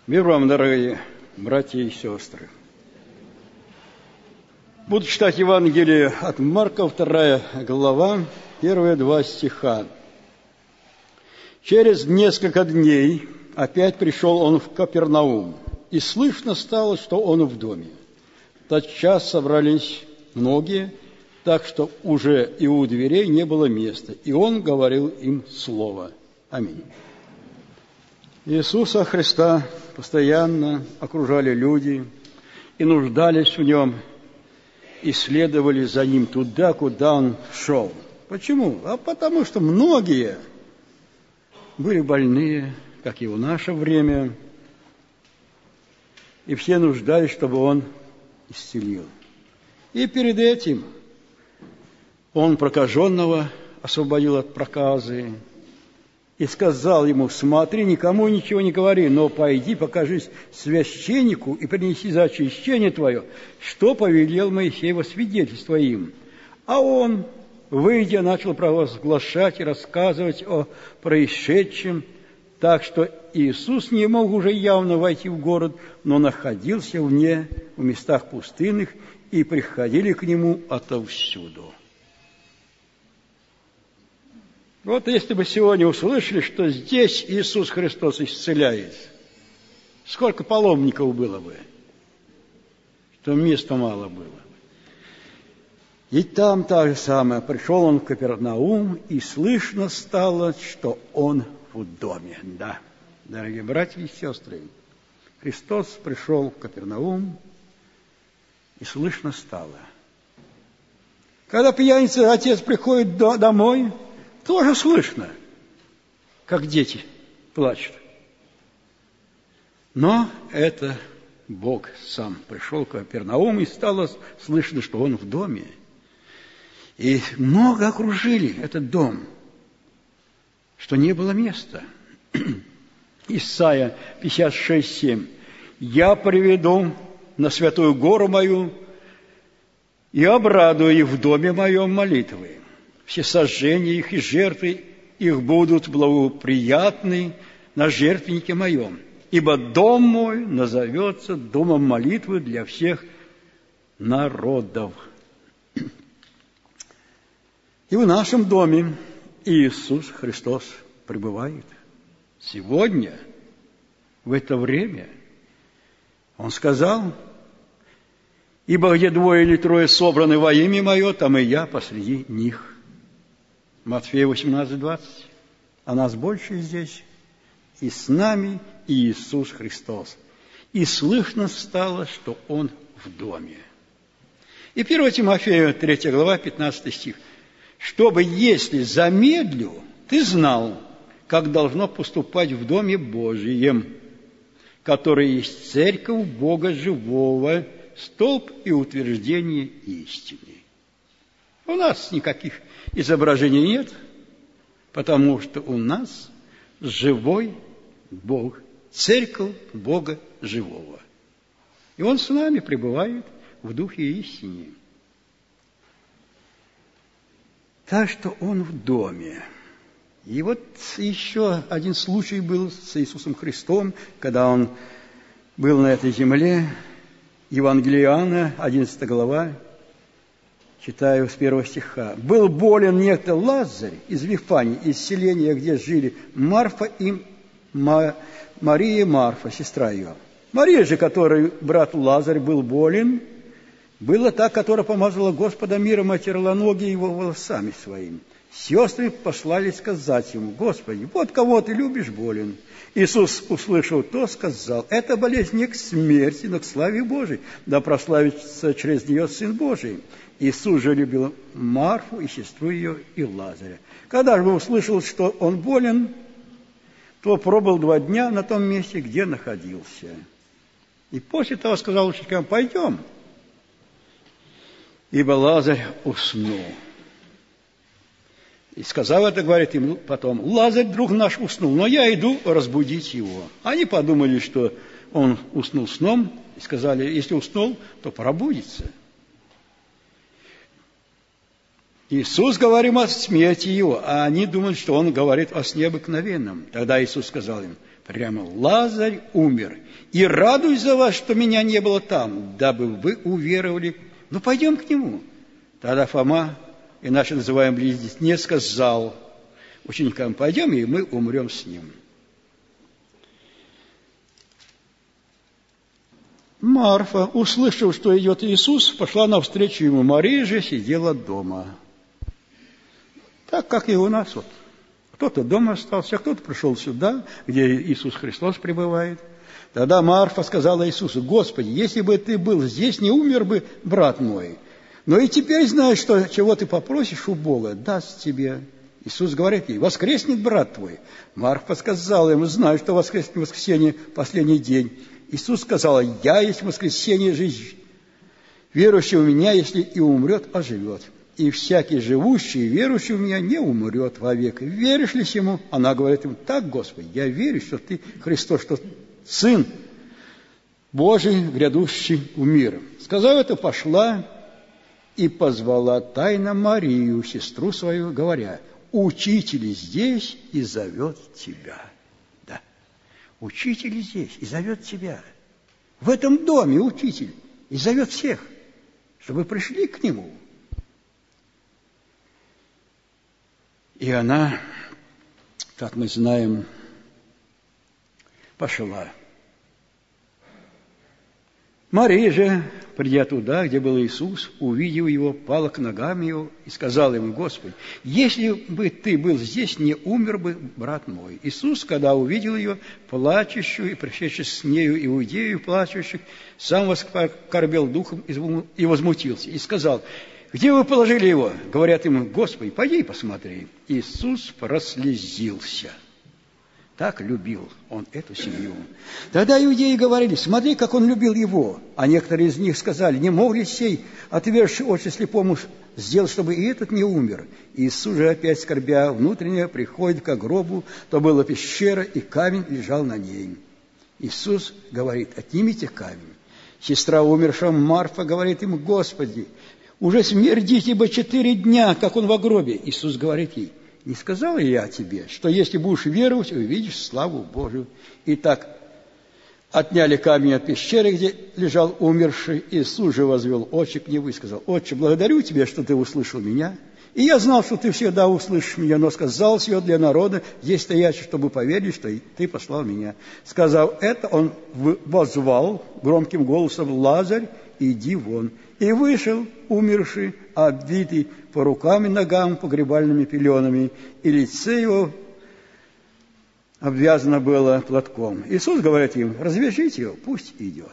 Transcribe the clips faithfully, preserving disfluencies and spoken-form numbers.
Мир вам, дорогие братья и сестры. Буду читать Евангелие от Марка, вторая глава, первые два стиха. Через несколько дней опять пришел он в Капернаум, и слышно стало, что он в доме. Тотчас собрались многие, так что уже и у дверей не было места, и он говорил им слово. Аминь. Иисуса Христа постоянно окружали люди и нуждались в Нем, и следовали за Ним туда, куда Он шел. Почему? А потому что многие были больные, как и в наше время, и все нуждались, чтобы Он исцелил. И перед этим Он прокаженного освободил от проказы, и сказал ему: смотри, никому ничего не говори, но пойди, покажись священнику и принеси за очищение твое, что повелел Моисей во свидетельство им. А он, выйдя, начал провозглашать и рассказывать о происшедшем, так что Иисус не мог уже явно войти в город, но находился вне, в местах пустынных, и приходили к Нему отовсюду. Вот если бы сегодня услышали, что здесь Иисус Христос исцеляет, сколько паломников было бы, что места мало было. И там та же самое. Пришел он в Капернаум, и слышно стало, что он в доме. Да, дорогие братья и сестры, Христос пришел в Капернаум, и слышно стало. Когда пьяница, отец приходит домой, тоже слышно, как дети плачут. Но это Бог сам пришел в Капернаум, и стало слышно, что Он в доме. И много окружили этот дом, что не было места. Исайя пятьдесят шесть семь. «Я приведу на святую гору мою и обрадую их в доме моем молитвы. Все сожжения их и жертвы их будут благоприятны на жертвеннике моем, ибо дом мой назовется домом молитвы для всех народов». И в нашем доме Иисус Христос пребывает. Сегодня, в это время, Он сказал: «Ибо где двое или трое собраны во имя Мое, там и Я посреди них». Матфея восемнадцать двадцать. А нас больше здесь, и с нами Иисус Христос. И слышно стало, что Он в доме. И первое Тимофею, третья глава, пятнадцатый стих. «Чтобы, если замедлю, ты знал, как должно поступать в доме Божием, который есть церковь Бога живого, столб и утверждение истины». У нас никаких изображений нет, потому что у нас живой Бог, церковь Бога живого. И Он с нами пребывает в духе истины. Так что Он в доме. И вот еще один случай был с Иисусом Христом, когда Он был на этой земле. Евангелие Иоанна, одиннадцатая глава, читаю с первого стиха. «Был болен некто Лазарь из Вифании, из селения, где жили Марфа и Мария, Марфа, сестра ее. Мария же, которой брат Лазарь был болен, была та, которая помазала Господа мира материлоногие его волосами своими. Сестры послали сказать ему: Господи, вот кого ты любишь болен. Иисус, услышав то, сказал: эта болезнь не к смерти, но к славе Божией, да прославится через нее Сын Божий. Иисус же любил Марфу и сестру ее и Лазаря. Когда же услышал, что он болен, то пробыл два дня на том месте, где находился. И после того сказал ученикам: пойдем, ибо Лазарь уснул. И сказав это, говорит им потом: Лазарь, друг наш, уснул, но я иду разбудить его. Они подумали, что он уснул сном, и сказали: если уснул, то пробудится. Иисус говорил о смерти его, а они думали, что он говорит о сне обыкновенном. Тогда Иисус сказал им: Прямо Лазарь умер. И радуюсь за вас, что меня не было там, дабы вы уверовали. Ну, пойдем к нему. Тогда Фома, иначе называемый Близнец, сказал ученикам: пойдем, и мы умрем с ним. Марфа, услышав, что идет Иисус, пошла навстречу ему. Мария же сидела дома. Так, как и у нас. Вот. Кто-то дома остался, а кто-то пришел сюда, где Иисус Христос пребывает. Тогда Марфа сказала Иисусу: Господи, если бы ты был здесь, не умер бы брат мой. Но и теперь знаешь, что чего ты попросишь у Бога, даст тебе. Иисус говорит ей: воскреснет брат твой. Марфа сказала ему: знаю, что воскреснет в воскресенье последний день. Иисус сказал: я есть воскресенье, жизнь. Верующий у меня, если и умрет, оживет. И всякий живущий и верующий у меня не умрет вовек. Веришь ли сему? Она говорит ему: так, Господи, я верю, что ты Христос, что Сын Божий, грядущий в мир. Сказав это, пошла и позвала тайно Марию, сестру свою, говоря: учитель здесь и зовет тебя. Да, учитель здесь и зовет тебя. В этом доме учитель и зовет всех, чтобы пришли к нему. И она, как мы знаем, пошла. Мария же, придя туда, где был Иисус, увидев его, пала к ногам его и сказала ему: Господи, если бы ты был здесь, не умер бы брат мой. Иисус, когда увидел ее, плачущую, и пришедшую с нею иудею плачущих, сам воскорбел духом и возмутился, и сказал: где вы положили его? Говорят ему: Господи, пойди и посмотри. Иисус прослезился. Так любил он эту семью. Тогда иудеи говорили: смотри, как он любил его. А некоторые из них сказали: не мог ли сей, отвергший очи слепому, сделать, чтобы и этот не умер? Иисус же, опять скорбя внутренне, приходит к гробу, то была пещера, и камень лежал на ней. Иисус говорит: отнимите камень. Сестра умершего Марфа говорит ему: Господи, уже смердить, ибо четыре дня, как он в гробе. Иисус говорит ей: не сказал ли я тебе, что если будешь веровать, увидишь славу Божию? Итак, отняли камень от пещеры, где лежал умерший. Иисус же возвел очи к небу и сказал: Отче, благодарю тебя, что ты услышал меня. И я знал, что ты всегда услышишь меня, но сказал все для народа, здесь стоящий, чтобы поверить, что ты послал меня. Сказав это, он воззвал громким голосом: Лазарь, иди вон. И вышел умерший, обвитый по рукам и ногам погребальными пеленами, и лице его обвязано было платком. Иисус говорит им: развяжите его, пусть идет.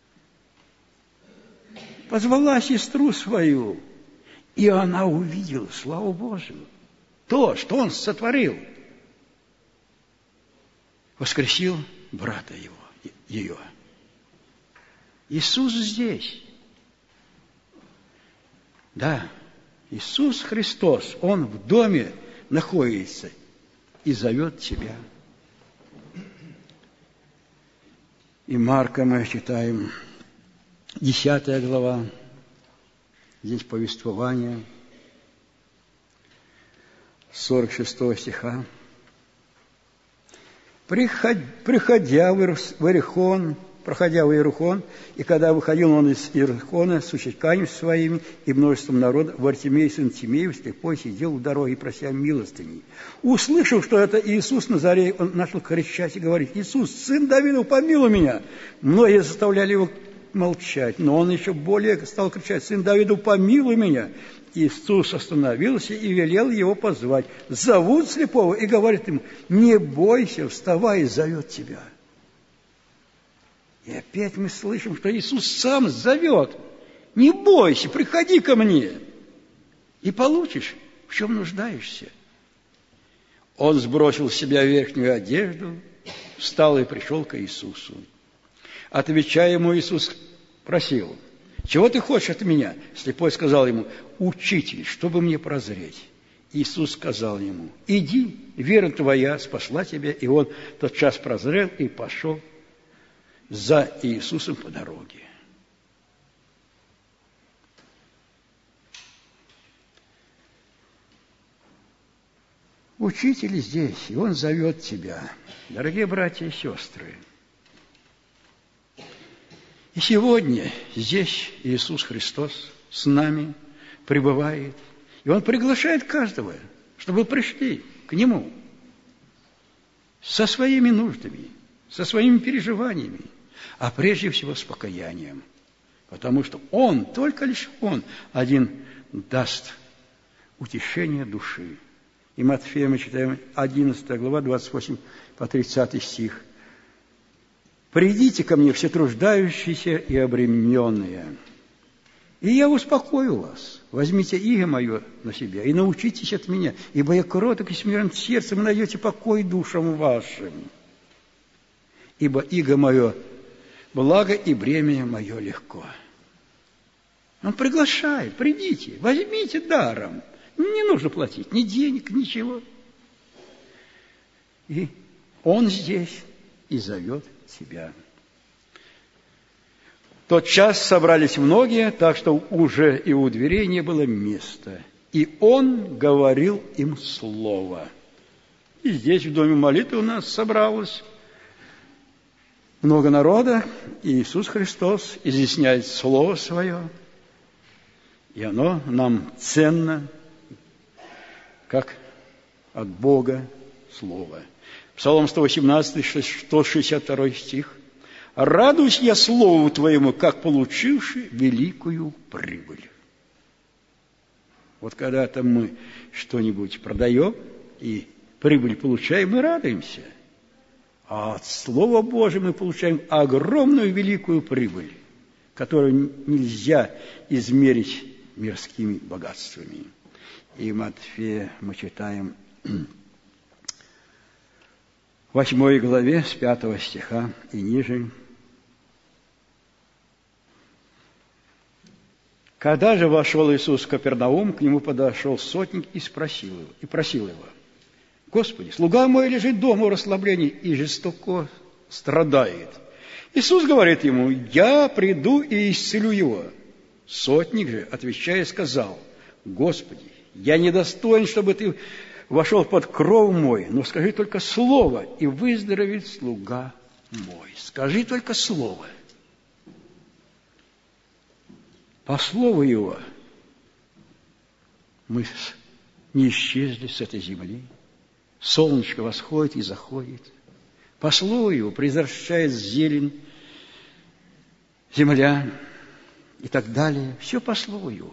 Позвала сестру свою, и она увидела славу Божию. То, что он сотворил. Воскресил брата его, ее. Иисус здесь. Да, Иисус Христос, Он в доме находится и зовет тебя. И Марка мы читаем, десятая глава, здесь повествование, сорок шестого стиха. Приходя в Иерихон, проходя в Иерихон, и когда выходил он из Иерихона с учениками своими и множеством народа, Вартимей, сын Тимеев, слепой, сидел у дороги, прося милостыни. Услышав, что это Иисус Назарей, он начал кричать и говорить: Иисус, сын Давидов, помилуй меня. Многие заставляли его молчать, но он еще более стал кричать: сын Давидов, помилуй меня. Иисус остановился и велел его позвать. Зовут слепого и говорит ему: не бойся, вставай, и зовет тебя. И опять мы слышим, что Иисус сам зовет: не бойся, приходи ко мне, и получишь, в чем нуждаешься. Он сбросил с себя верхнюю одежду, встал и пришел к Иисусу. Отвечая ему, Иисус просил: чего ты хочешь от меня? Слепой сказал ему: учитель, чтобы мне прозреть. Иисус сказал ему: иди, вера твоя спасла тебя. И он тотчас прозрел и пошел за Иисусом по дороге. Учитель здесь, и Он зовет тебя, дорогие братья и сестры. И сегодня здесь Иисус Христос с нами пребывает, и Он приглашает каждого, чтобы пришли к Нему со своими нуждами, со своими переживаниями, а прежде всего с покаянием, потому что Он, только лишь Он один даст утешение души. И Матфея мы читаем одиннадцатая глава, двадцать восьмой по тридцатый стих. «Придите ко мне, все труждающиеся и обремененные, и я успокою вас. Возьмите иго мое на себя и научитесь от меня, ибо я кроток и смирен сердцем, и найдете покой душам вашим. Ибо иго мое благо, и бремя мое легко». Он приглашает: придите, возьмите даром. Не нужно платить ни денег, ничего. И Он здесь и зовет тебя. В тот час собрались многие, так что уже и у дверей не было места. И Он говорил им слово. И здесь, в доме молитвы, у нас собралось много народа, и Иисус Христос изъясняет Слово Свое. И оно нам ценно, как от Бога Слово. Псалом сто восемнадцатый, сто шестьдесят второй стих. «Радуюсь я Слову Твоему, как получивший великую прибыль». Вот когда-то мы что-нибудь продаем и прибыль получаем, мы радуемся. А от Слова Божьего мы получаем огромную великую прибыль, которую нельзя измерить мирскими богатствами. И в Матфея мы читаем в восьмой главе с пятого стиха и ниже. Когда же вошел Иисус в Капернаум, к нему подошел сотник и спросил его, и просил его: «Господи, слуга мой лежит дома в расслаблении и жестоко страдает». Иисус говорит ему: «Я приду и исцелю его». Сотник же, отвечая, сказал: «Господи, я недостоин, чтобы ты вошел под кров мой, но скажи только слово, и выздоровеет слуга мой». Скажи только слово. По слову его мы не исчезли с этой земли. Солнышко восходит и заходит. По слову его произрастает зелень, земля и так далее. Все по слову его.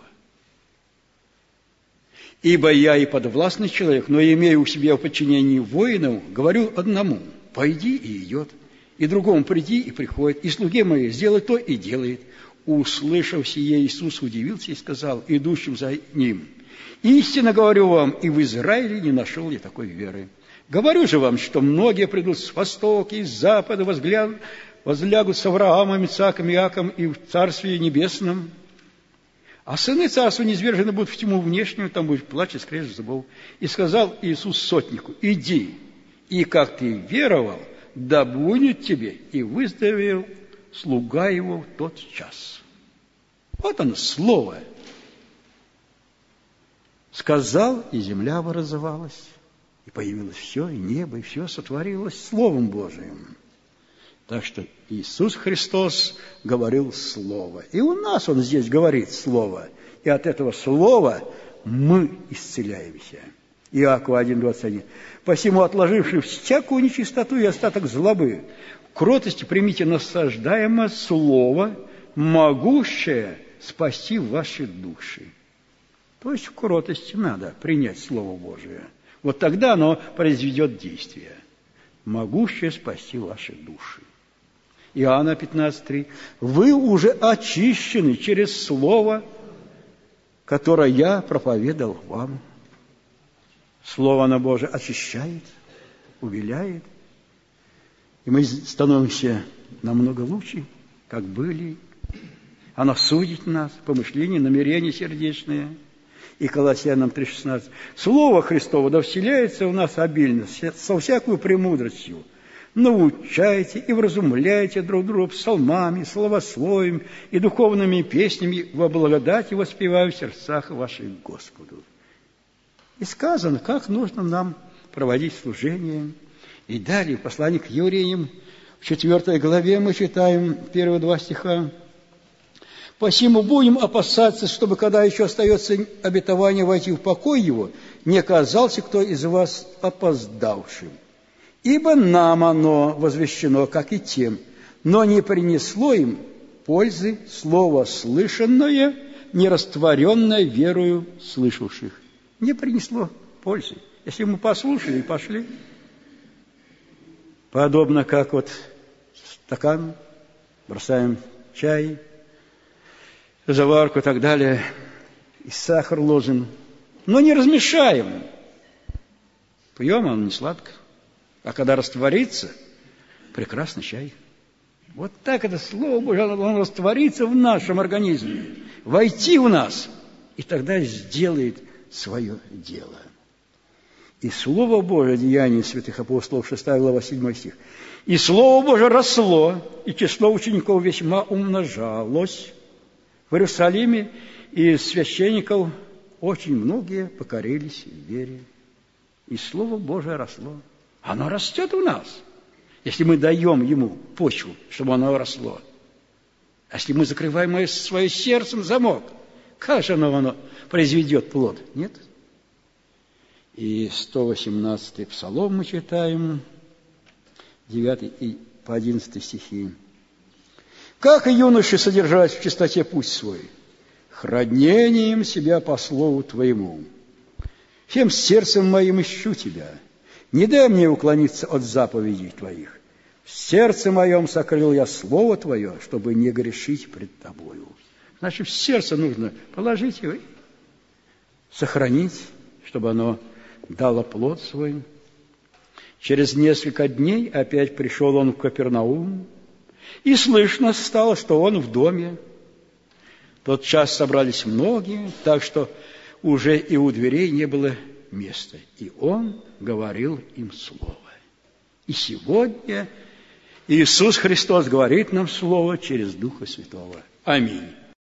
«Ибо я и подвластный человек, но имею у себя в подчинении воинов, говорю одному: пойди, и идет, и другому: приди, и приходит, и слуге моей: сделай то, и делает». Услышав сие, Иисус удивился и сказал идущим за ним: «Истинно говорю вам, и в Израиле не нашел я такой веры. Говорю же вам, что многие придут с востока и с запада, возглянут, возлягут с Авраамом, Исааком, Иаковом и в Царстве Небесном. А сыны царства низвержены будут в тьму внешнюю, там будет плач и скрежет зубов». И сказал Иисус сотнику: «Иди, и как ты веровал, да будет тебе». И выздоровел слуга его в тот час. Вот оно, слово. Сказал, и земля образовалась, и появилось все, и небо, и все сотворилось Словом Божиим. Так что Иисус Христос говорил Слово. И у нас Он здесь говорит Слово. И от этого Слова мы исцеляемся. Иакова один, двадцать один. «Посему, отложивши всякую нечистоту и остаток злобы, в кротости примите насаждаемое Слово, могущее спасти ваши души». То есть в кротости надо принять Слово Божие. Вот тогда оно произведет действие. Могущее спасти ваши души. Иоанна пятнадцать, три. «Вы уже очищены через Слово, которое я проповедал вам». Слово оно Божие очищает, увиляет. И мы становимся намного лучше, как были. Оно судит нас, помышления, намерения сердечные. И Колоссянам три, шестнадцать. «Слово Христово да вселяется в нас обильно, со всякою премудростью. Научайте и вразумляйте друг друга псалмами, словословием и духовными песнями во благодати воспевая в сердцах ваших Господу». И сказано, как нужно нам проводить служение. И далее, в послании к евреям, в четвертой главе мы читаем первые два стиха. «Посему будем опасаться, чтобы, когда еще остается обетование войти в покой его, не оказался кто из вас опоздавшим. Ибо нам оно возвещено, как и тем, но не принесло им пользы слово слышанное, не растворенное верою слышавших». Не принесло пользы. Если мы послушали и пошли, подобно как вот стакан, бросаем чай, заварку и так далее, и сахар ложим, но не размешаем. Пьем, он не сладко. А когда растворится, прекрасный чай. Вот так это Слово Божье, оно растворится в нашем организме, войти в нас, и тогда сделает свое дело. И Слово Божие, Деяния святых апостолов, шестая глава, седьмой стих. «И Слово Божие росло, и число учеников весьма умножалось в Иерусалиме, и священников очень многие покорились в вере». И Слово Божие росло. Оно растет у нас, если мы даем ему почву, чтобы оно росло. А если мы закрываем свое сердцем замок, как же оно, оно произведет плод? Нет? И сто восемнадцатый псалом мы читаем, девятый и по одиннадцатый стихи. «Как и юноши содержать в чистоте путь свой, хранением себя по слову Твоему. Всем сердцем моим ищу Тебя, не дай мне уклониться от заповедей Твоих. В сердце моем сокрыл я Слово Твое, чтобы не грешить пред Тобою». Значит, в сердце нужно положить его, сохранить, чтобы оно дало плод свой. Через несколько дней опять пришел он в Капернаум, и слышно стало, что он в доме. Тот час собрались многие, так что уже и у дверей не было места. И он говорил им слово. И сегодня Иисус Христос говорит нам слово через Духа Святого. Аминь.